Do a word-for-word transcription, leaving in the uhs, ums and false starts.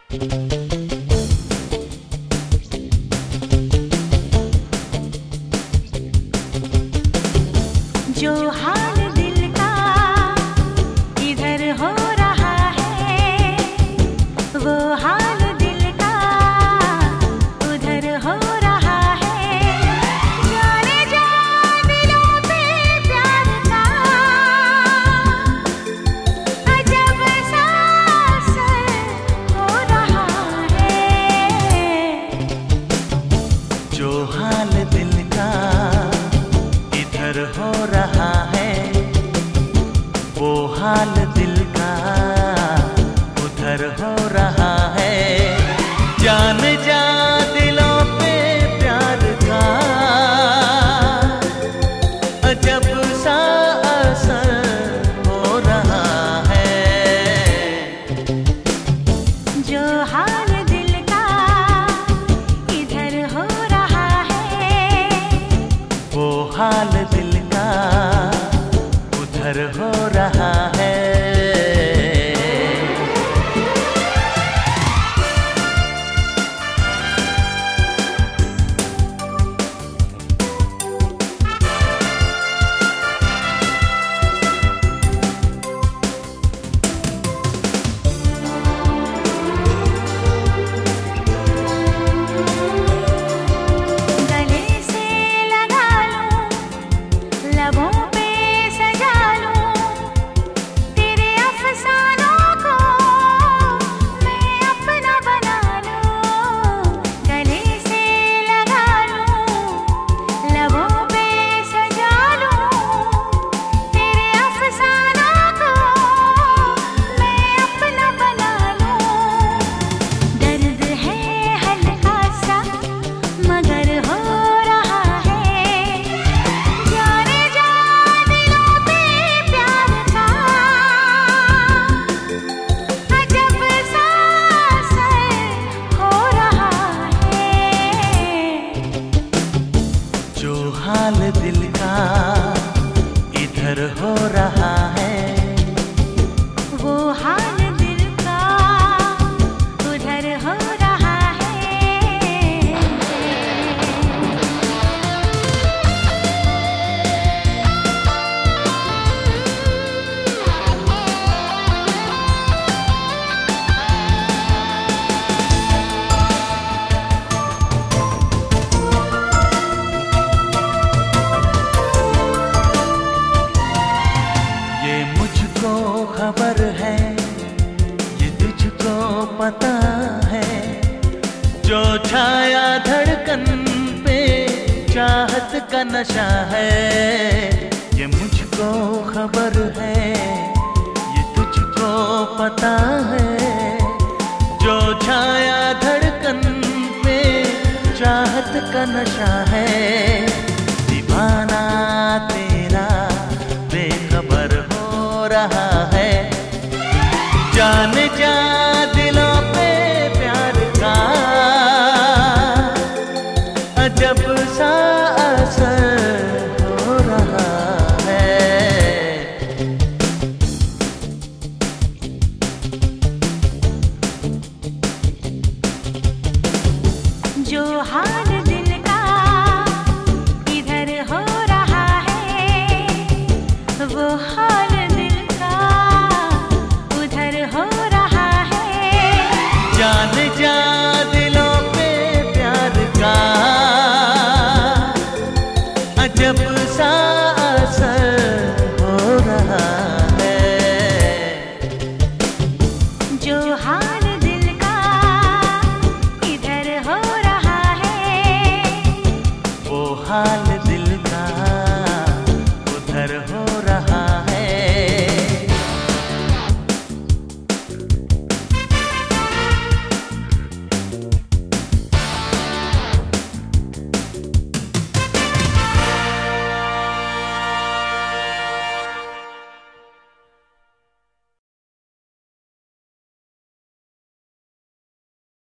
जो हाल दिल का इधर हो रहा है, वो हाल दिल का उधर हो रहा है। जाने जा दिलों पे प्यार का अजब सा असर हो रहा है। जो हाल दिल का इधर हो रहा है, वो हाल दिल का उधर हो रहा है। जान जा दिलों पे प्यार का अजब सा असर हो रहा है। जो हाल दिल का इधर हो रहा है, वो हाल दिल का उधर हो रहा है। गले से लगा लूं, लबों पे सजा लूं, तेरे अफसानों को मैं अपना बना लूं। गले से लगा लूं, लबों पे सजा लूं, तेरे अफसानों को मैं अपना बना लूं। दर्द है हल्का सा मगर हो रहा है। जाने जा दिलों पे प्यार का अजब सा असर हो रहा है। जो हाल दिल का इधर हो रहा है, वो हाल दिल का उधर हो रहा है। ये मुझको खबर है, ये तुझको पता है। जो छाया धड़कन पे चाहत का नशा है, ये मुझको खबर है, ये तुझको पता है। जो छाया धड़कन पे चाहत का नशा है। दीवाना तेरा बेखबर हो रहा है। जान जा दिलों पे प्यार का अजब सा असर हो रहा है। जो हाल दिल का इधर हो रहा है, वो हाल दिल का उधर हो रहा है। जान जा दिलों पे प्यार का अजब सा असर हो रहा है। जो हाल दिल का इधर हो रहा है, वो हाल दिल का उधर हो